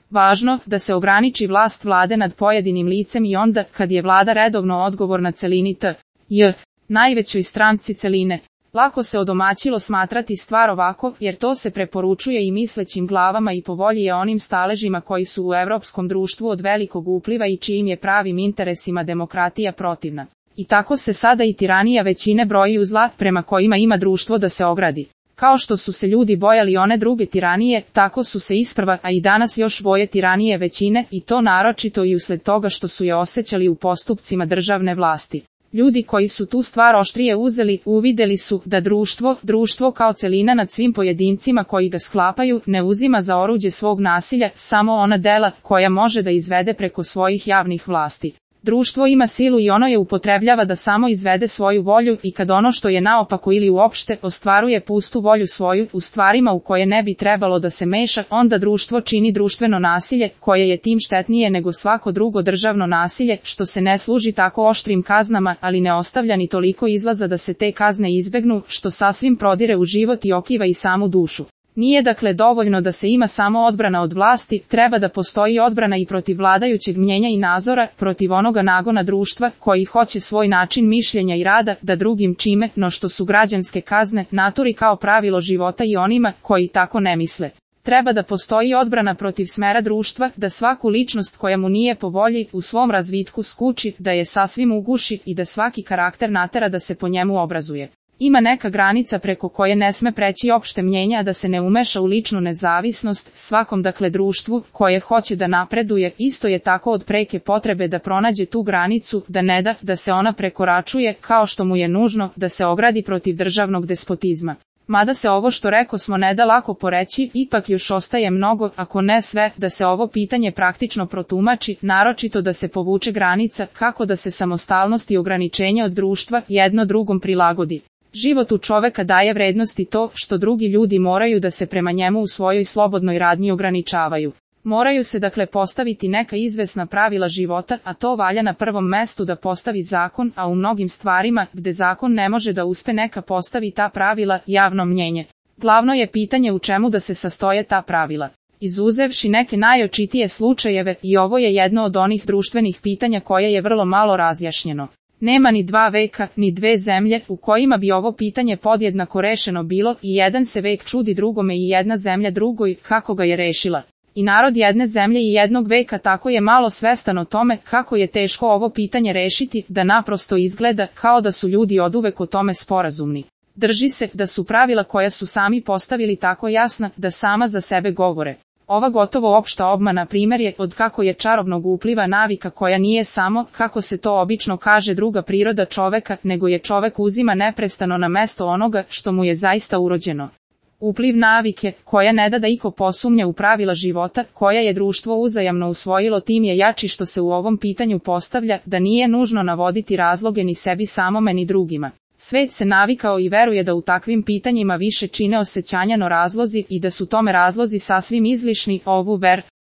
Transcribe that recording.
važno da se ograniči vlast vlade nad pojedinim licem i onda kad je vlada redovno odgovorna celini t.j. najvećoj stranci celine. Lako se odomaćilo smatrati stvar ovako, jer to se preporučuje i mislećim glavama i po volji je onim staležima koji su u evropskom društvu od velikog upliva i čijim je pravim interesima demokratija protivna. I tako se sada i tiranija većine broji u zla prema kojima ima društvo da se ogradi. Kao što su se ljudi bojali one druge tiranije, tako su se isprva, a i danas još boje tiranije većine, i to naročito i usled toga što su je osjećali u postupcima državne vlasti. Ljudi koji su tu stvar oštrije uzeli, uvideli su da društvo kao celina nad svim pojedincima koji ga sklapaju, ne uzima za oruđe svog nasilja samo ona dela koja može da izvede preko svojih javnih vlasti. Društvo ima silu i ono je upotrebljava da samo izvede svoju volju i kad ono što je naopako ili uopšte ostvaruje pustu volju svoju u stvarima u koje ne bi trebalo da se meša, onda društvo čini društveno nasilje koje je tim štetnije nego svako drugo državno nasilje, što se ne služi tako oštrim kaznama, ali ne ostavlja ni toliko izlaza da se te kazne izbegnu, što sasvim prodire u život i okiva i samu dušu. Nije dakle dovoljno da se ima samo odbrana od vlasti, treba da postoji odbrana i protiv vladajućeg mnjenja i nazora, protiv onoga nagona društva koji hoće svoj način mišljenja i rada da drugim čime, no što su građanske kazne, naturi kao pravilo života i onima koji tako ne misle. Treba da postoji odbrana protiv smera društva, da svaku ličnost koja mu nije po volji u svom razvitku skuči, da je sasvim uguši i da svaki karakter natera da se po njemu obrazuje. Ima neka granica preko koje ne sme preći opšte mnjenja, da se ne umeša u ličnu nezavisnost, svakom dakle društvu koje hoće da napreduje, isto je tako od preke potrebe da pronađe tu granicu, da ne da, da se ona prekoračuje, kao što mu je nužno da se ogradi protiv državnog despotizma. Mada se ovo što rekosmo ne da lako poreći, ipak još ostaje mnogo, ako ne sve, da se ovo pitanje praktično protumači, naročito da se povuče granica, kako da se samostalnost i ograničenje od društva jedno drugom prilagodi. Životu čoveka daje vrednosti to što drugi ljudi moraju da se prema njemu u svojoj slobodnoj radnji ograničavaju. Moraju se dakle postaviti neka izvesna pravila života, a to valja na prvom mestu da postavi zakon, a u mnogim stvarima, gde zakon ne može da uspe neka postavi ta pravila, javno mnjenje. Glavno je pitanje u čemu da se sastoje ta pravila. Izuzevši neke najočitije slučajeve, i ovo je jedno od onih društvenih pitanja koje je vrlo malo razjašnjeno. Nema ni dva veka, ni dve zemlje, u kojima bi ovo pitanje podjednako rešeno bilo, i jedan se vek čudi drugome i jedna zemlja drugoj, kako ga je rešila. I narod jedne zemlje i jednog veka tako je malo svestan o tome, kako je teško ovo pitanje rešiti, da naprosto izgleda, kao da su ljudi oduvek o tome sporazumni. Drži se, da su pravila koja su sami postavili tako jasna, da sama za sebe govore. Ova gotovo opšta obmana primjer je od kako je čarobnog upliva navika koja nije samo, kako se to obično kaže, druga priroda čoveka, nego je čovek uzima neprestano na mesto onoga što mu je zaista urođeno. Upliv navike, koja ne da iko posumnja u pravila života, koja je društvo uzajamno usvojilo, tim je jači što se u ovom pitanju postavlja, da nije nužno navoditi razloge ni sebi samome ni drugima. Svet se navikao i veruje da u takvim pitanjima više čine osjećanja no razlozi i da su tome razlozi sasvim izlišni. Ovu